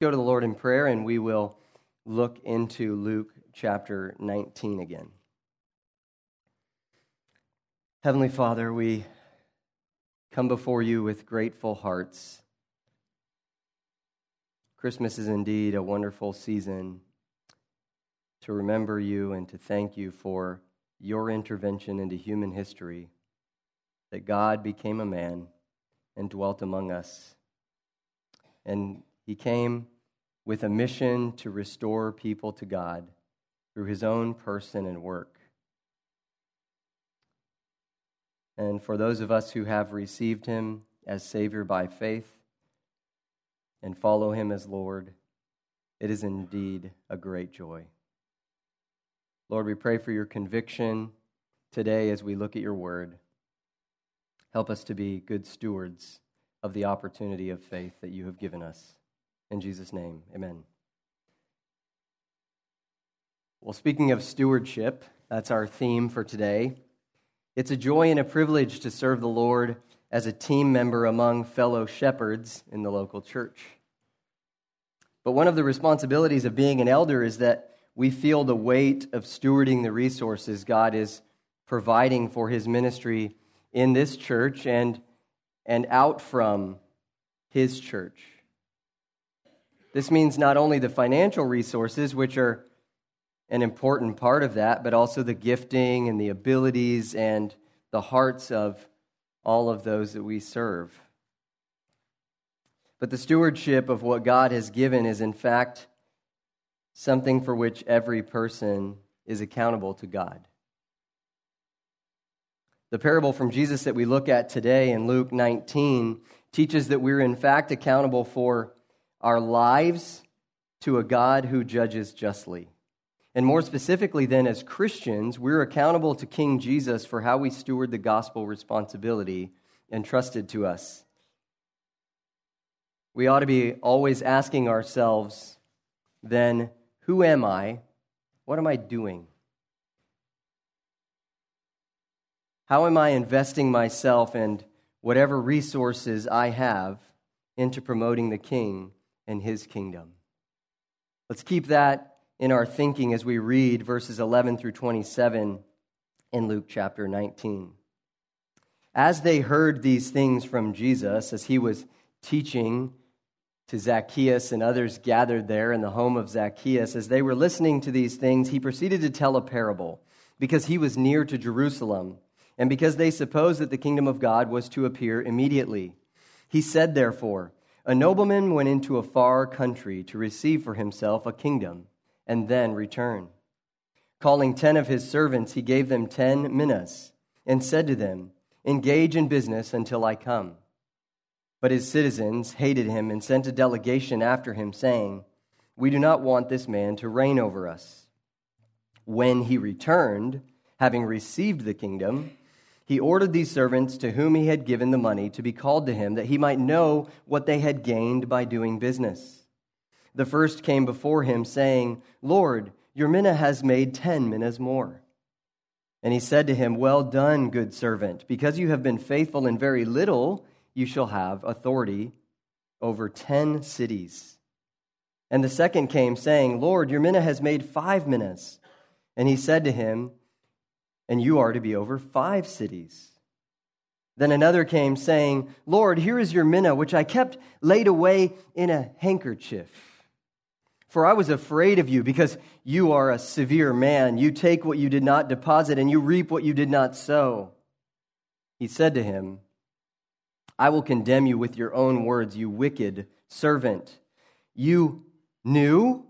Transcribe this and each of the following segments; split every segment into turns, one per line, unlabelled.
Go to the Lord in prayer, and we will look into Luke chapter 19 again. Heavenly Father, we come before you with grateful hearts. Christmas is indeed a wonderful season to remember you and to thank you for your intervention into human history, that God became a man and dwelt among us. And he came with a mission to restore people to God through his own person and work. And for those of us who have received him as Savior by faith and follow him as Lord, it is indeed a great joy. Lord, we pray for your conviction today as we look at your word. Help us to be good stewards of the opportunity of faith that you have given us. In Jesus' name, amen. Well, speaking of stewardship, that's our theme for today. It's a joy and a privilege to serve the Lord as a team member among fellow shepherds in the local church. But one of the responsibilities of being an elder is that we feel the weight of stewarding the resources God is providing for his ministry in this church and out from his church. This means not only the financial resources, which are an important part of that, but also the gifting and the abilities and the hearts of all of those that we serve. But the stewardship of what God has given is, in fact, something for which every person is accountable to God. The parable from Jesus that we look at today in Luke 19 teaches that we're in fact accountable for our lives to a God who judges justly. And more specifically then, as Christians, we're accountable to King Jesus for how we steward the gospel responsibility entrusted to us. We ought to be always asking ourselves, then, who am I? What am I doing? How am I investing myself and whatever resources I have into promoting the King and his kingdom? Let's keep that in our thinking as we read verses 11 through 27 in Luke chapter 19. As they heard these things from Jesus, as he was teaching to Zacchaeus and others gathered there in the home of Zacchaeus, as they were listening to these things, he proceeded to tell a parable, because he was near to Jerusalem, and because they supposed that the kingdom of God was to appear immediately. He said, therefore, a nobleman went into a far country to receive for himself a kingdom, and then return. Calling 10 of his servants, he gave them 10 minas, and said to them, engage in business until I come. But his citizens hated him and sent a delegation after him, saying, we do not want this man to reign over us. When he returned, having received the kingdom, he ordered these servants to whom he had given the money to be called to him, that he might know what they had gained by doing business. The first came before him, saying, Lord, your mina has made 10 minas more. And he said to him, well done, good servant. Because you have been faithful in very little, you shall have authority over 10 cities. And the second came, saying, Lord, your mina has made 5 minas. And he said to him, and you are to be over 5 cities. Then another came, saying, Lord, here is your mina, which I kept laid away in a handkerchief. For I was afraid of you, because you are a severe man. You take what you did not deposit, and you reap what you did not sow. He said to him, I will condemn you with your own words, you wicked servant. You knew,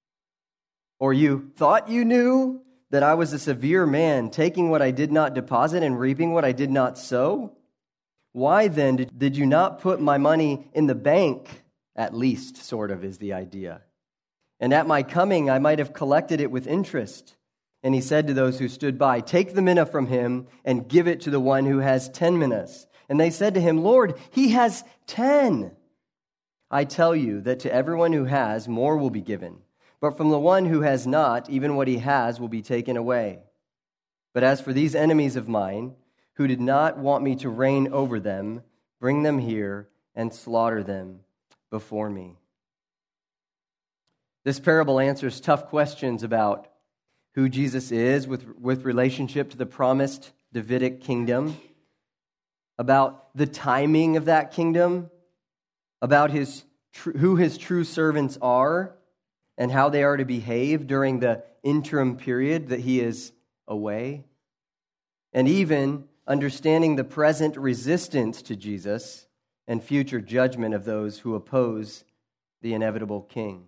or you thought you knew, that I was a severe man, taking what I did not deposit and reaping what I did not sow? Why then did you not put my money in the bank? At least, sort of, is the idea. And at my coming, I might have collected it with interest. And he said to those who stood by, take the mina from him and give it to the one who has 10 minas. And they said to him, Lord, he has 10. I tell you that to everyone who has, more will be given. But from the one who has not, even what he has will be taken away. But as for these enemies of mine, who did not want me to reign over them, bring them here and slaughter them before me. This parable answers tough questions about who Jesus is with relationship to the promised Davidic kingdom, about the timing of that kingdom, about who his true servants are, and how they are to behave during the interim period that he is away, and even understanding the present resistance to Jesus and future judgment of those who oppose the inevitable king.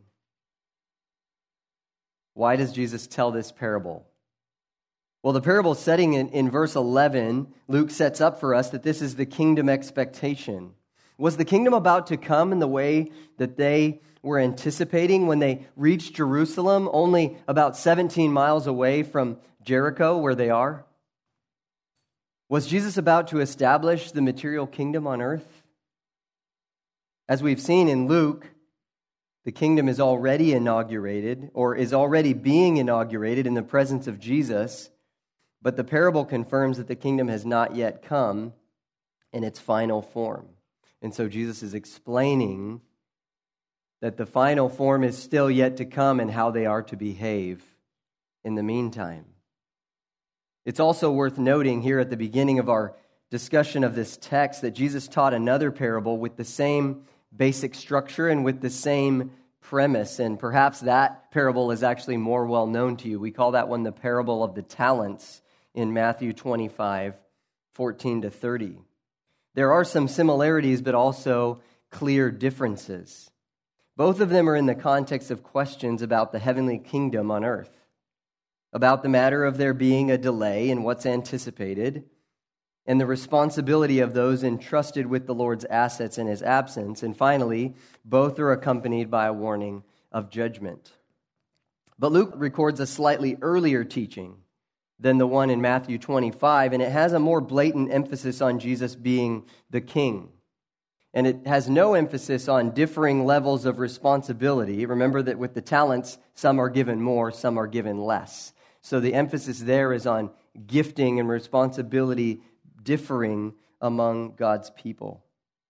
Why does Jesus tell this parable? Well, the parable setting in verse 11, Luke sets up for us that this is the kingdom expectation. Was the kingdom about to come in the way that they were anticipating when they reached Jerusalem, only about 17 miles away from Jericho, where they are? Was Jesus about to establish the material kingdom on earth? As we've seen in Luke, the kingdom is already inaugurated, or is already being inaugurated in the presence of Jesus, but the parable confirms that the kingdom has not yet come in its final form. And so Jesus is explaining that the final form is still yet to come and how they are to behave in the meantime. It's also worth noting here at the beginning of our discussion of this text that Jesus taught another parable with the same basic structure and with the same premise. And perhaps that parable is actually more well known to you. We call that one the parable of the talents in Matthew 25, 14 to 30. There are some similarities, but also clear differences. Both of them are in the context of questions about the heavenly kingdom on earth, about the matter of there being a delay in what's anticipated, and the responsibility of those entrusted with the Lord's assets in his absence. And finally, both are accompanied by a warning of judgment. But Luke records a slightly earlier teaching than the one in Matthew 25, and it has a more blatant emphasis on Jesus being the king. And it has no emphasis on differing levels of responsibility. Remember that with the talents, some are given more, some are given less. So the emphasis there is on gifting and responsibility differing among God's people.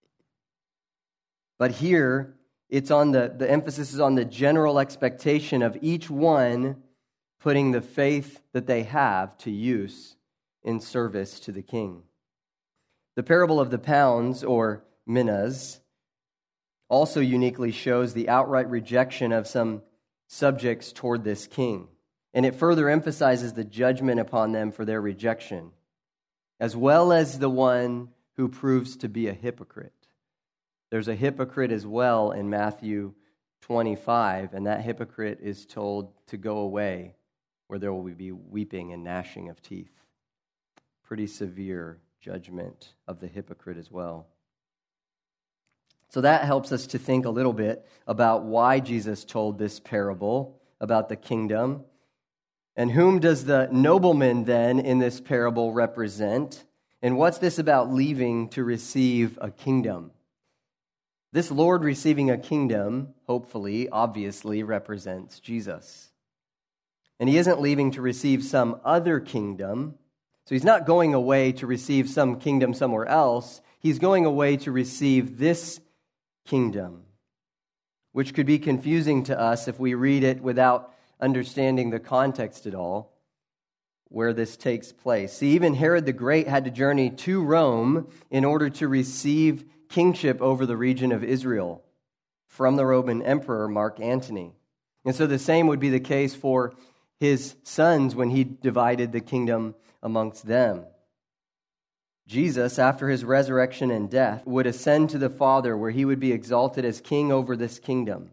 But here, it's on the emphasis is on the general expectation of each one putting the faith that they have to use in service to the king. The parable of the pounds, or minas, also uniquely shows the outright rejection of some subjects toward this king. And it further emphasizes the judgment upon them for their rejection, as well as the one who proves to be a hypocrite. There's a hypocrite as well in Matthew 25, and that hypocrite is told to go away, where there will be weeping and gnashing of teeth. Pretty severe judgment of the hypocrite as well. So that helps us to think a little bit about why Jesus told this parable about the kingdom. And whom does the nobleman then in this parable represent? And what's this about leaving to receive a kingdom? This Lord receiving a kingdom, hopefully, obviously, represents Jesus. And he isn't leaving to receive some other kingdom. So he's not going away to receive some kingdom somewhere else. He's going away to receive this kingdom, which could be confusing to us if we read it without understanding the context at all, where this takes place. See, even Herod the Great had to journey to Rome in order to receive kingship over the region of Israel from the Roman Emperor Mark Antony. And so the same would be the case for his sons when he divided the kingdom amongst them. Jesus, after his resurrection and death, would ascend to the Father, where he would be exalted as king over this kingdom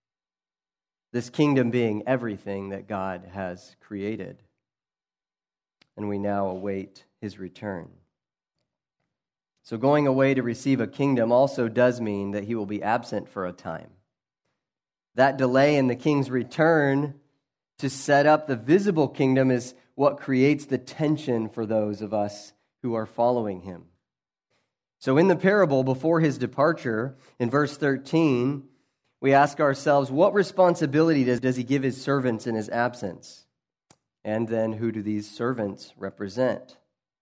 being everything that God has created. And we now await his return. So going away to receive a kingdom also does mean that he will be absent for a time. That delay in the king's return to set up the visible kingdom is what creates the tension for those of us who are following him. So in the parable, before his departure, in verse 13, we ask ourselves, what responsibility does he give his servants in his absence? And then who do these servants represent?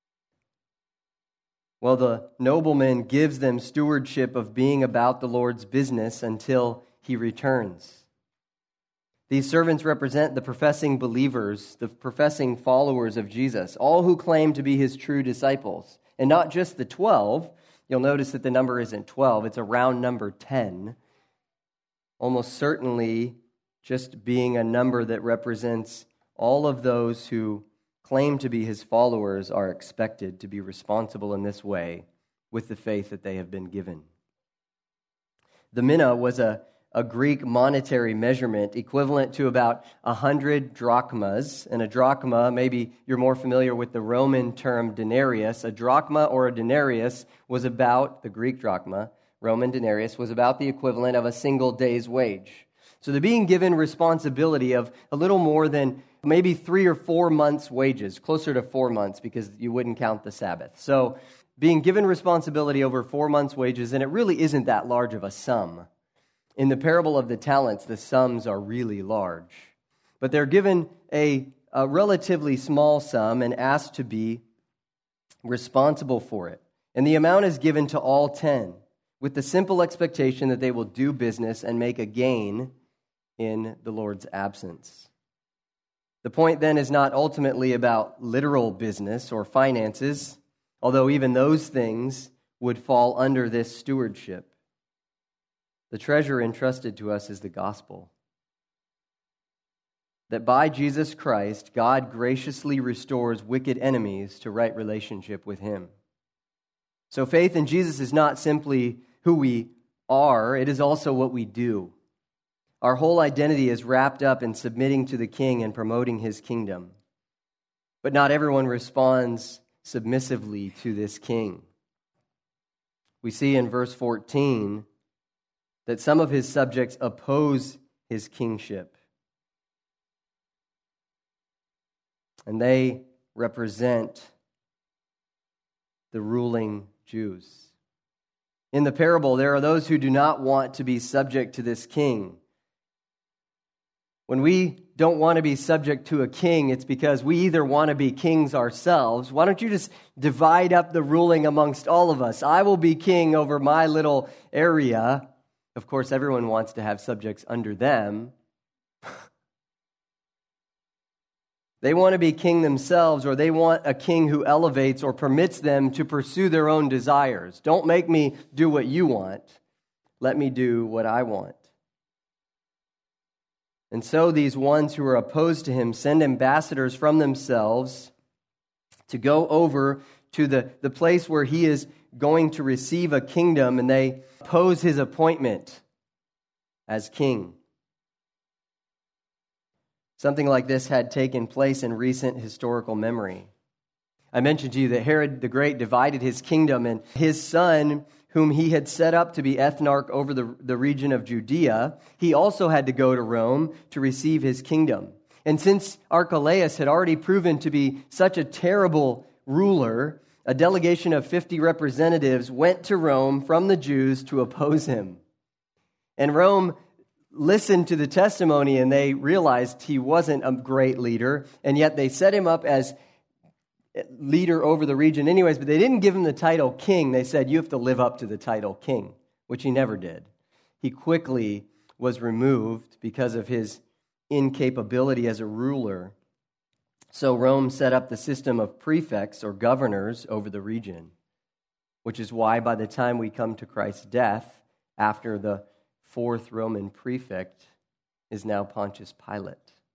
Well, the nobleman gives them stewardship of being about the Lord's business until he returns. These servants represent the professing believers, the professing followers of Jesus, all who claim to be his true disciples. And not just the 12. You'll notice that the number isn't 12, it's a round number 10. Almost certainly just being a number that represents all of those who claim to be his followers are expected to be responsible in this way with the faith that they have been given. The mina was a Greek monetary measurement equivalent to about 100 drachmas. And a drachma, maybe you're more familiar with the Roman term denarius. A drachma or a denarius was about, the Greek drachma, Roman denarius, was about the equivalent of a single day's wage. So they're being given responsibility of a little more than maybe 3 or 4 months' wages, closer to 4 months because you wouldn't count the Sabbath. So being given responsibility over 4 months' wages, and it really isn't that large of a sum. In the parable of the talents, the sums are really large. But they're given a relatively small sum and asked to be responsible for it. And the amount is given to all 10, with the simple expectation that they will do business and make a gain in the Lord's absence. The point then is not ultimately about literal business or finances, although even those things would fall under this stewardship. The treasure entrusted to us is the gospel. That by Jesus Christ, God graciously restores wicked enemies to right relationship with him. So faith in Jesus is not simply who we are, it is also what we do. Our whole identity is wrapped up in submitting to the King and promoting his kingdom. But not everyone responds submissively to this King. We see in verse 14 that some of his subjects oppose his kingship. And they represent the ruling Jews. In the parable, there are those who do not want to be subject to this king. When we don't want to be subject to a king, it's because we either want to be kings ourselves. Why don't you just divide up the ruling amongst all of us? I will be king over my little area. Of course, everyone wants to have subjects under them. They want to be king themselves, or they want a king who elevates or permits them to pursue their own desires. Don't make me do what you want. Let me do what I want. And so these ones who are opposed to him send ambassadors from themselves to go over to the place where he is going to receive a kingdom, and they oppose his appointment as king. Something like this had taken place in recent historical memory. I mentioned to you that Herod the Great divided his kingdom, and his son, whom he had set up to be ethnarch over the region of Judea, he also had to go to Rome to receive his kingdom. And since Archelaus had already proven to be such a terrible ruler, a delegation of 50 representatives went to Rome from the Jews to oppose him. And Rome listened to the testimony, and they realized he wasn't a great leader, and yet they set him up as leader over the region anyways, but they didn't give him the title king. They said, you have to live up to the title king, which he never did. He quickly was removed because of his incapability as a ruler. So Rome set up the system of prefects or governors over the region, which is why by the time we come to Christ's death, after the fourth Roman prefect is now Pontius Pilate.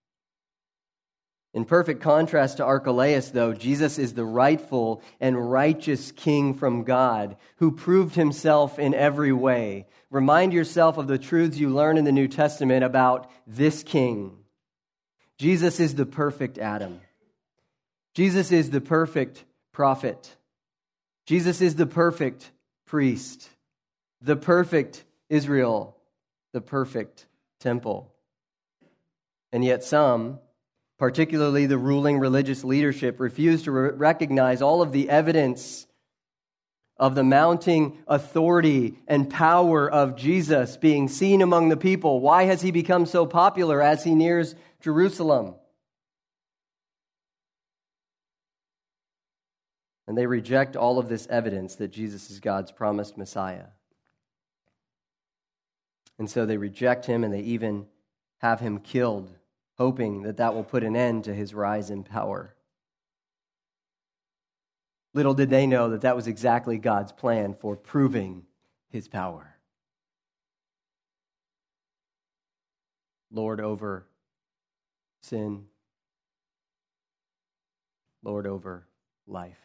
In perfect contrast to Archelaus, though, Jesus is the rightful and righteous king from God who proved himself in every way. Remind yourself of the truths you learn in the New Testament about this king. Jesus is the perfect Adam. Jesus is the perfect prophet. Jesus is the perfect priest, the perfect Israel, the perfect temple. And yet some, particularly the ruling religious leadership, refuse to recognize all of the evidence of the mounting authority and power of Jesus being seen among the people. Why has he become so popular as he nears Jerusalem? And they reject all of this evidence that Jesus is God's promised Messiah. And so they reject him, and they even have him killed, hoping that that will put an end to his rise in power. Little did they know that that was exactly God's plan for proving his power. Lord over sin, Lord over life.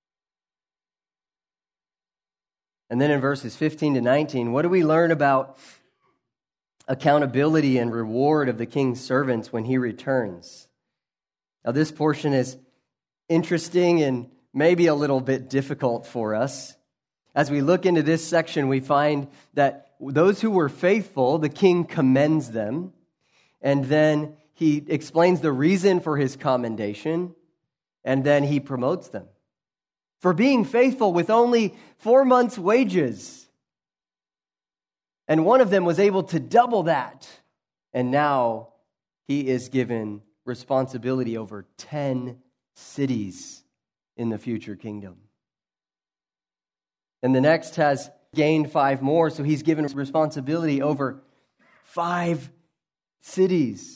And then in verses 15 to 19, what do we learn about accountability and reward of the king's servants when he returns? Now, this portion is interesting and maybe a little bit difficult for us. As we look into this section, we find that those who were faithful, the king commends them, and then he explains the reason for his commendation, and then he promotes them for being faithful with only 4 months' wages. And one of them was able to double that. And now he is given responsibility over 10 cities in the future kingdom. And the next has gained 5 more, so he's given responsibility over 5 cities.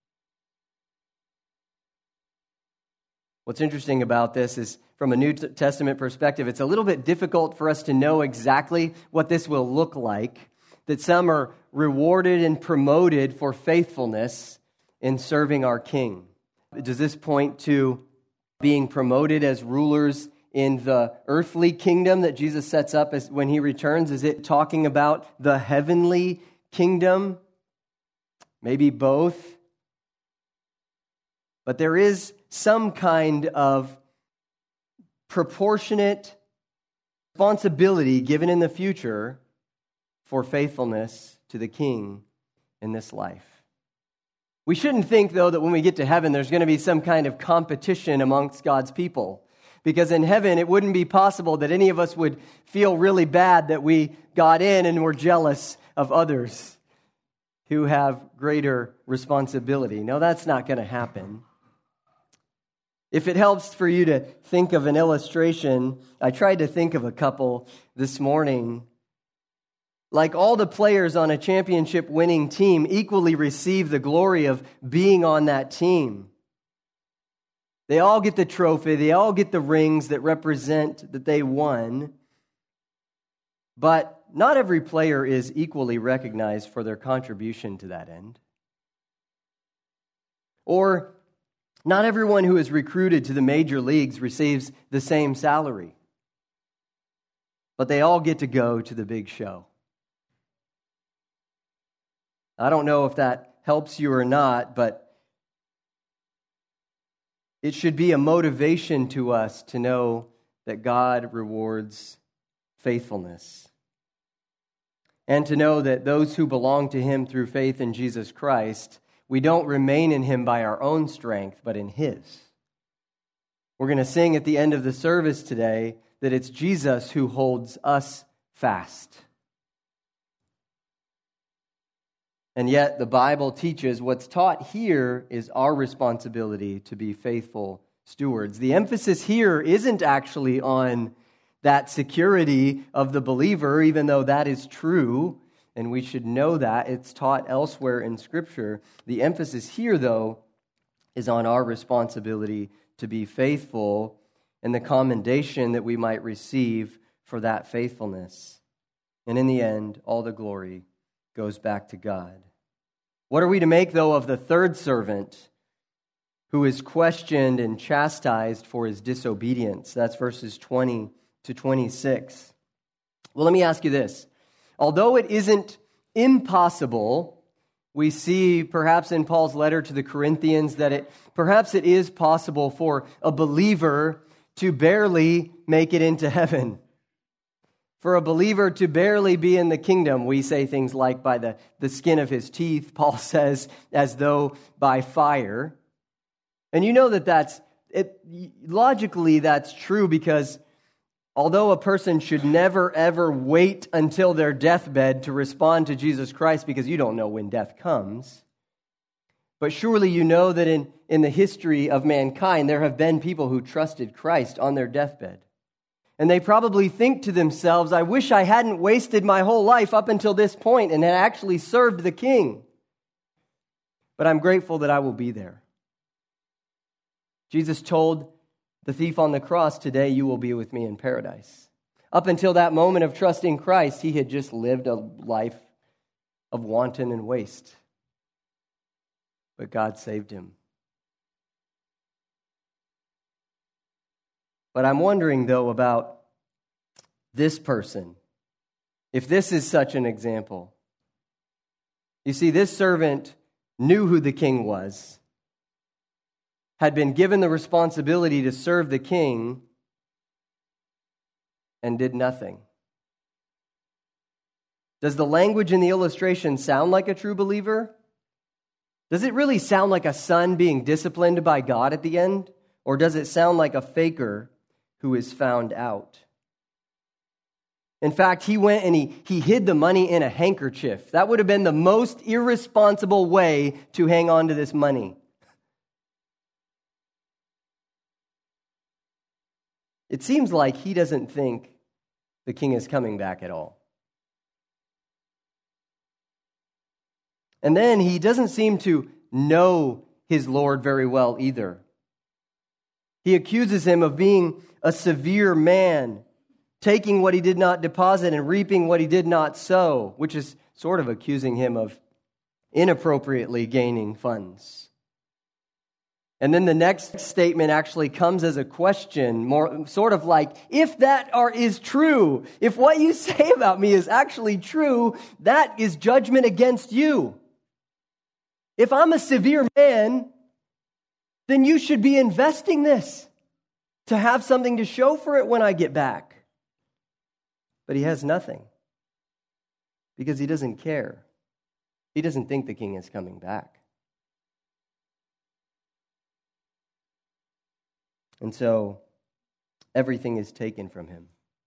What's interesting about this is, from a New Testament perspective, it's a little bit difficult for us to know exactly what this will look like, that some are rewarded and promoted for faithfulness in serving our King. Does this point to being promoted as rulers in the earthly kingdom that Jesus sets up as when he returns? Is it talking about the heavenly kingdom? Maybe both. But there is some kind of proportionate responsibility given in the future for faithfulness to the King in this life. We shouldn't think, though, that when we get to heaven, there's going to be some kind of competition amongst God's people. Because in heaven, it wouldn't be possible that any of us would feel really bad that we got in and were jealous of others who have greater responsibility. No, that's not going to happen. If it helps for you to think of an illustration, I tried to think of a couple this morning. Like all the players on a championship winning team equally receive the glory of being on that team. They all get the trophy, they all get the rings that represent that they won. But not every player is equally recognized for their contribution to that end. Or not everyone who is recruited to the major leagues receives the same salary. But they all get to go to the big show. I don't know if that helps you or not, but it should be a motivation to us to know that God rewards faithfulness. And to know that those who belong to Him through faith in Jesus Christ, we don't remain in Him by our own strength, but in His. We're going to sing at the end of the service today that it's Jesus who holds us fast. And yet the Bible teaches what's taught here is our responsibility to be faithful stewards. The emphasis here isn't actually on that security of the believer, even though that is true, and we should know that. It's taught elsewhere in Scripture. The emphasis here, though, is on our responsibility to be faithful and the commendation that we might receive for that faithfulness. And in the end, all the glory goes back to God. What are we to make, though, of the third servant who is questioned and chastised for his disobedience? That's verses 20 to 26. Well, let me ask you this. Although it isn't impossible, we see perhaps in Paul's letter to the Corinthians that perhaps it is possible for a believer to barely make it into heaven. For a believer to barely be in the kingdom, we say things like by the skin of his teeth, Paul says, as though by fire. And you know logically that's true, because although a person should never ever wait until their deathbed to respond to Jesus Christ, because you don't know when death comes, but surely you know that in the history of mankind, there have been people who trusted Christ on their deathbed. And they probably think to themselves, I wish I hadn't wasted my whole life up until this point and had actually served the King. but I'm grateful that I will be there. Jesus told the thief on the cross, today you will be with me in paradise. Up until that moment of trusting Christ, he had just lived a life of wanton and waste. But God saved him. But I'm wondering, though, about this person, if this is such an example. You see, this servant knew who the king was, had been given the responsibility to serve the king, and did nothing. Does the language in the illustration sound like a true believer? Does it really sound like a son being disciplined by God at the end? Or does it sound like a faker who is found out? In fact, he went and he hid the money in a handkerchief. That would have been the most irresponsible way to hang on to this money. It seems like he doesn't think the king is coming back at all. And then he doesn't seem to know his Lord very well either. He accuses him of being a severe man, taking what he did not deposit and reaping what he did not sow, which is sort of accusing him of inappropriately gaining funds. And then the next statement actually comes as a question, more sort of like, if that is true, if what you say about me is actually true, that is judgment against you. If I'm a severe man, then you should be investing this to have something to show for it when I get back. But he has nothing because he doesn't care. He doesn't think the king is coming back. And so everything is taken from him.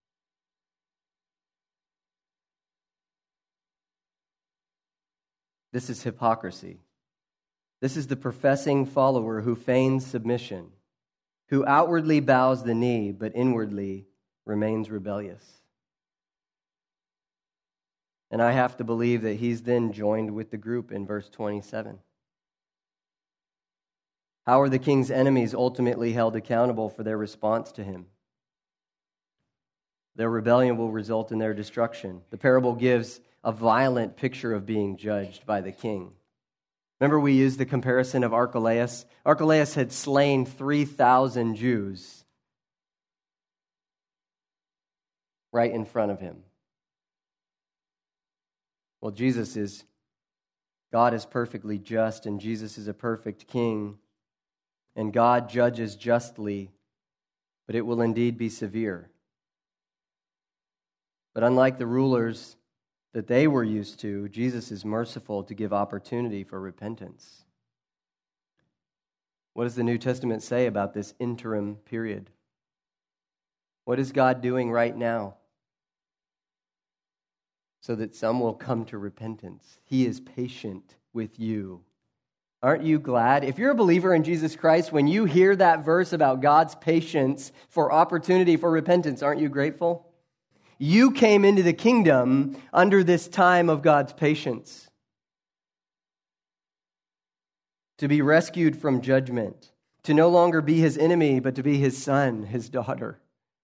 This is hypocrisy. This is the professing follower who feigns submission, who outwardly bows the knee, but inwardly remains rebellious. And I have to believe that he's then joined with the group in verse 27. How are the king's enemies ultimately held accountable for their response to him? Their rebellion will result in their destruction. The parable gives a violent picture of being judged by the king. Remember, we used the comparison of Archelaus? Archelaus had slain 3,000 Jews right in front of him. Well, God is perfectly just, and Jesus is a perfect king. And God judges justly, but it will indeed be severe. But unlike the rulers that they were used to, Jesus is merciful to give opportunity for repentance. What does the New Testament say about this interim period? What is God doing right now so that some will come to repentance? He is patient with you. Aren't you glad? If you're a believer in Jesus Christ, when you hear that verse about God's patience for opportunity for repentance, aren't you grateful? You came into the kingdom under this time of God's patience, to be rescued from judgment, to no longer be his enemy, but to be his son, his daughter.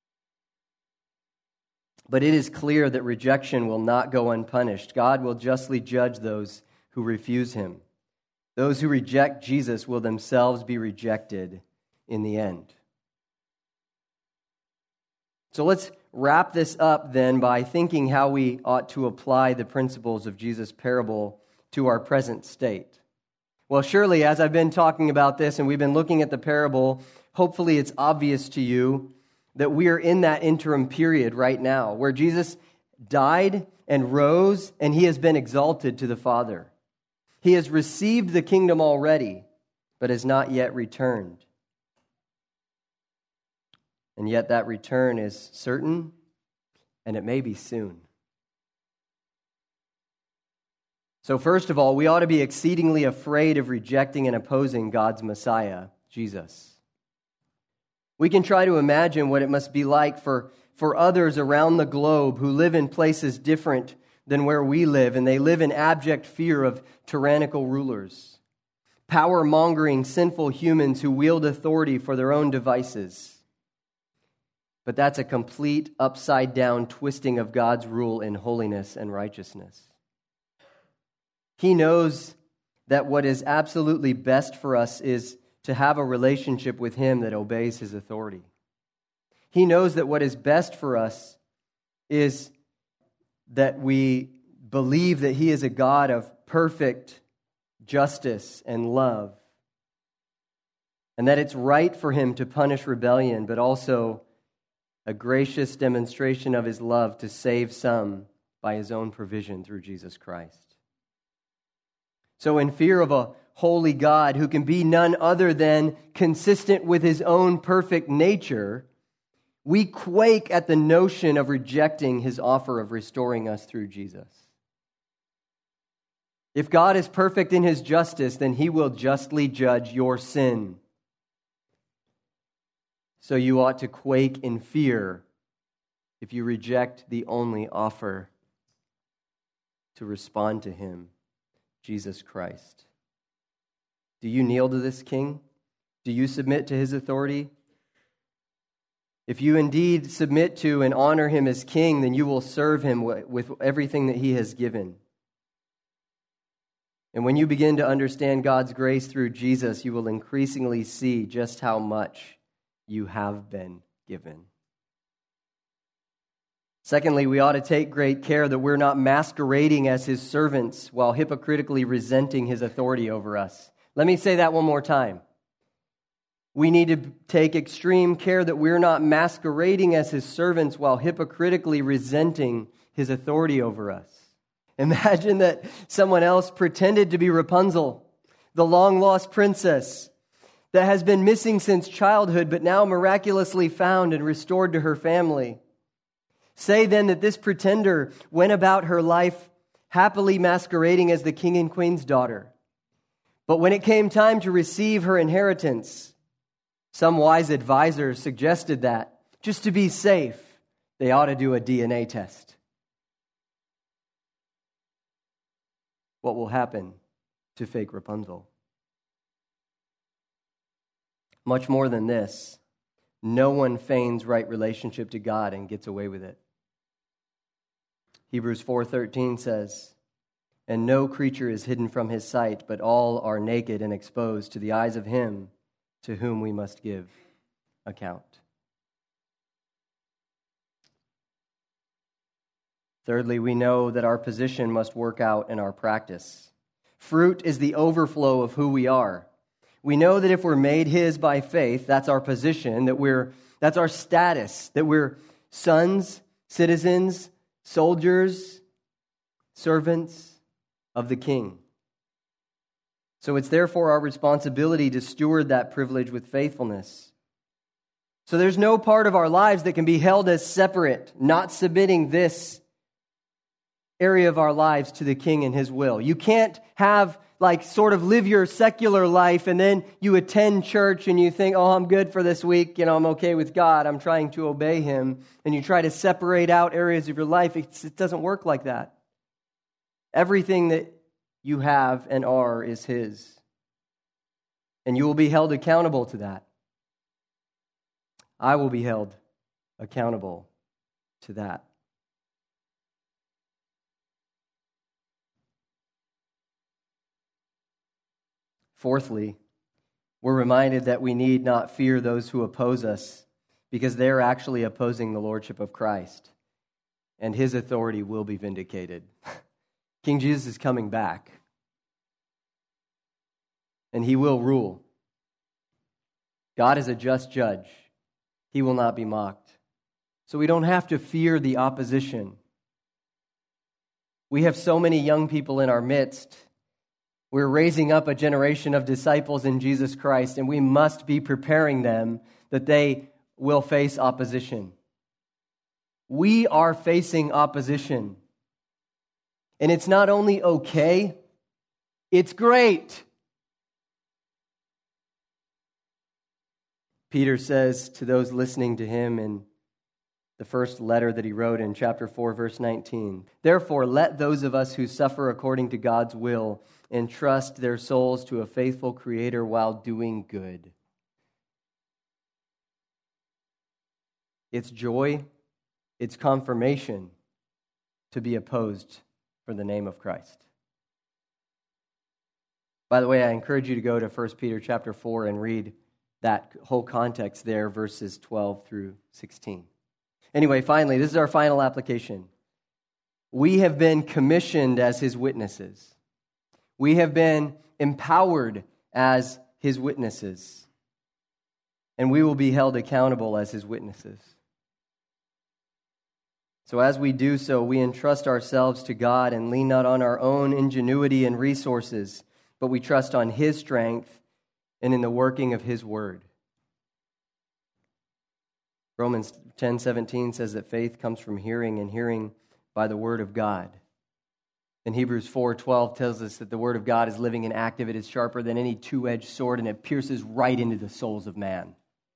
But it is clear that rejection will not go unpunished. God will justly judge those who refuse him. Those who reject Jesus will themselves be rejected in the end. So let's wrap this up then by thinking how we ought to apply the principles of Jesus' parable to our present state. Well, surely as I've been talking about this and we've been looking at the parable, hopefully it's obvious to you that we are in that interim period right now where Jesus died and rose and he has been exalted to the Father. He has received the kingdom already, but has not yet returned. And yet that return is certain, and it may be soon. So first of all, we ought to be exceedingly afraid of rejecting and opposing God's Messiah, Jesus. We can try to imagine what it must be like for others around the globe who live in places different than where we live, and they live in abject fear of tyrannical rulers. power-mongering, sinful humans who wield authority for their own devices. But that's a complete upside-down twisting of God's rule in holiness and righteousness. He knows that what is absolutely best for us is to have a relationship with Him that obeys His authority. He knows that what is best for us is that we believe that He is a God of perfect justice and love, and that it's right for Him to punish rebellion, but also a gracious demonstration of His love to save some by His own provision through Jesus Christ. So in fear of a holy God who can be none other than consistent with His own perfect nature, we quake at the notion of rejecting His offer of restoring us through Jesus. If God is perfect in His justice, then He will justly judge your sin. So you ought to quake in fear if you reject the only offer to respond to Him, Jesus Christ. Do you kneel to this King? Do you submit to His authority? If you indeed submit to and honor Him as King, then you will serve Him with everything that He has given. And when you begin to understand God's grace through Jesus, you will increasingly see just how much you have been given. Secondly, we ought to take great care that we're not masquerading as His servants while hypocritically resenting His authority over us. Let me say that one more time. We need to take extreme care that we're not masquerading as His servants while hypocritically resenting His authority over us. Imagine that someone else pretended to be Rapunzel, the long-lost princess that has been missing since childhood, but now miraculously found and restored to her family. Say then that this pretender went about her life happily masquerading as the king and queen's daughter. But when it came time to receive her inheritance, some wise advisor suggested that, just to be safe, they ought to do a DNA test. What will happen to fake Rapunzel? Much more than this, no one feigns right relationship to God and gets away with it. Hebrews 4:13 says, "And no creature is hidden from His sight, but all are naked and exposed to the eyes of Him to whom we must give account." Thirdly, we know that our position must work out in our practice. Fruit is the overflow of who we are. We know that if we're made His by faith, that's our position, that's our status, that we're sons, citizens, soldiers, servants of the King. So it's therefore our responsibility to steward that privilege with faithfulness. So there's no part of our lives that can be held as separate, not submitting this area of our lives to the King and His will. You can't sort of live your secular life and then you attend church and you think, oh, I'm good for this week, I'm okay with God, I'm trying to obey Him, and you try to separate out areas of your life. It doesn't work like that. Everything that you have and are is His, and you will be held accountable to that. I will be held accountable to that. Fourthly, we're reminded that we need not fear those who oppose us, because they're actually opposing the lordship of Christ, and His authority will be vindicated. King Jesus is coming back, and He will rule. God is a just judge. He will not be mocked. So we don't have to fear the opposition. We have so many young people in our midst. We're raising up a generation of disciples in Jesus Christ, and we must be preparing them that they will face opposition. We are facing opposition. And it's not only okay, it's great. Peter says to those listening to him in the first letter that he wrote in chapter 4, verse 19, "Therefore, let those of us who suffer according to God's will entrust their souls to a faithful Creator while doing good. It's joy, it's confirmation to be opposed for the name of Christ. By the way, I encourage you to go to 1 Peter chapter 4 and read that whole context there, verses 12 through 16. Anyway, finally, this is our final application. We have been commissioned as His witnesses. We have been empowered as His witnesses. And we will be held accountable as His witnesses. So as we do so, we entrust ourselves to God and lean not on our own ingenuity and resources, but we trust on His strength and in the working of His word. Romans 10:17 says that faith comes from hearing, and hearing by the word of God. And Hebrews 4:12 tells us that the word of God is living and active. It is sharper than any two-edged sword, and it pierces right into the souls of man.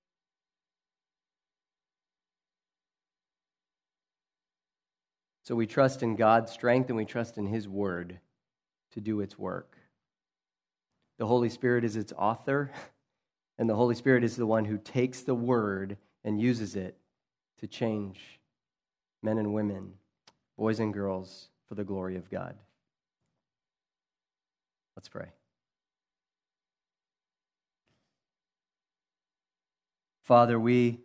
So we trust in God's strength, and we trust in His word to do its work. The Holy Spirit is its author, and the Holy Spirit is the one who takes the word and uses it to change men and women, boys and girls, for the glory of God. Let's pray. Father, we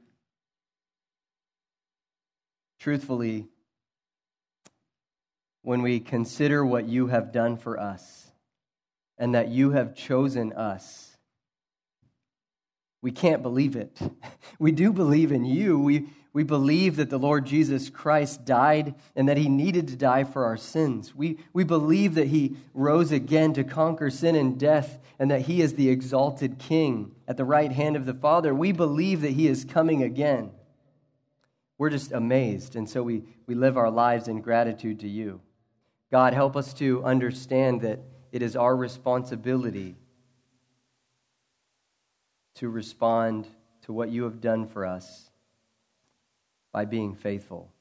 truthfully, when we consider what You have done for us and that You have chosen us, we can't believe it. We do believe in You. We believe that the Lord Jesus Christ died and that He needed to die for our sins. We believe that He rose again to conquer sin and death and that He is the exalted King at the right hand of the Father. We believe that He is coming again. We're just amazed, and so we live our lives in gratitude to You. God, help us to understand that it is our responsibility to respond to what You have done for us by being faithful.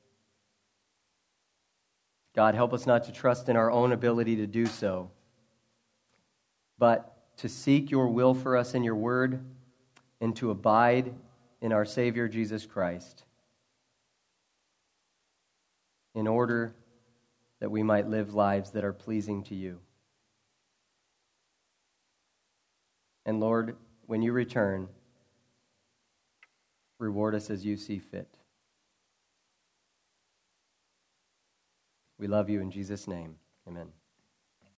God, help us not to trust in our own ability to do so, but to seek Your will for us in Your word and to abide in our Savior Jesus Christ in order that we might live lives that are pleasing to You. And Lord, when You return, reward us as You see fit. We love You in Jesus' name. Amen.